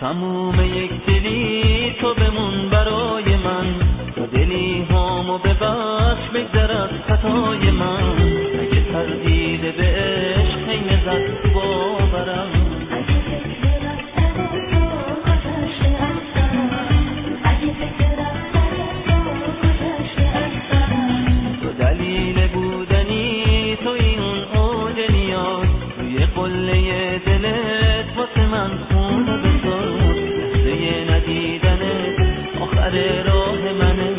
تموم یک دلی تو بمون برای من، تو دلی هامو ببخش بگذر از خطای من. اگه تردید به عشق خیمه زد تو باورم، تو دلیل بودنی توی اون اوج نیاز، توی قله دلت واسه من خونه بساز. لحظه ندیدنت آخر راه منه،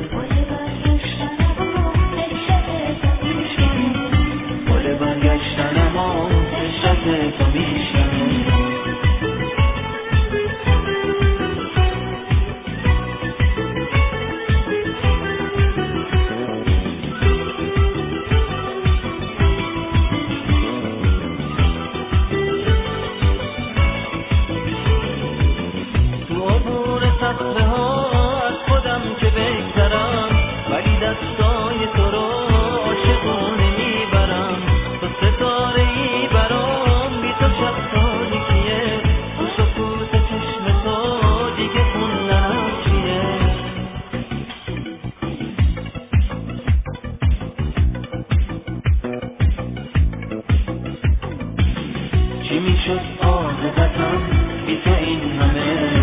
بال برگشتنم و عشرت تو میشنه. صفحه ها از خودم که بگذرم، ولی دستای تو رو عاشقونه میبرم. تو ستاره ای برام، بی تو شب تاریکیه، تو سکوت چشم تو دیگه خوندنم چیه. چی میشد عاقبتم بی تو این همه؟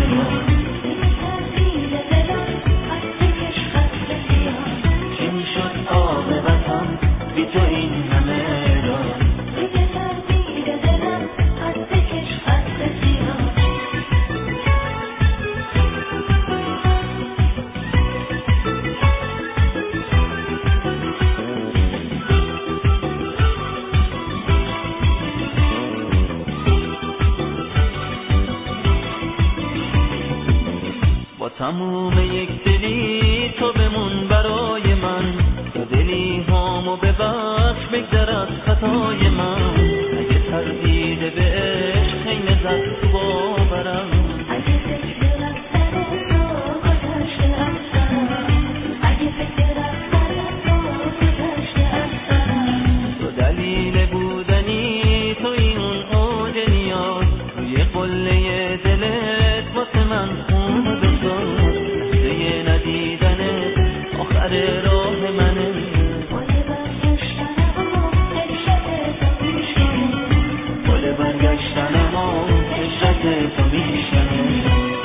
تموم یک دلی تو بمون برای من، تو دلی هامو ببخش بگذر از خطای من. اگه تردید به عشق خیمه زد تو باورم، اگه فکر رفتن تو گذشته از سرم، اگه فکر رفتن تو گذشته از سرم. تو دلیل بودنی توی اون اوج نیاز، توی قله دلت واسه من خونه بساز. ندیدنه آخر راه منه، بال برگشتنم و عشرت تو میشنه.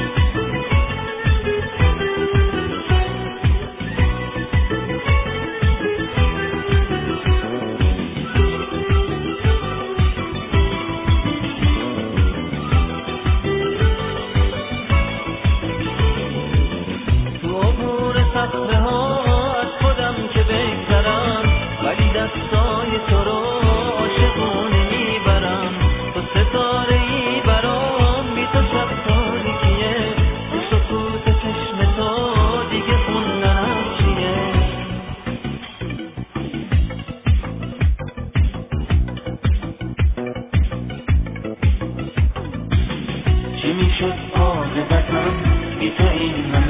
صفحه ها از خودم که بگذرم، ولی دستای تو رو عاشقونه میبرم. تو ستاره ای برام، بی تو شب تاریکیه، تو سکوت چشم تو دیگه خوندنم چیه. چی میشد عاقبتم بی تو این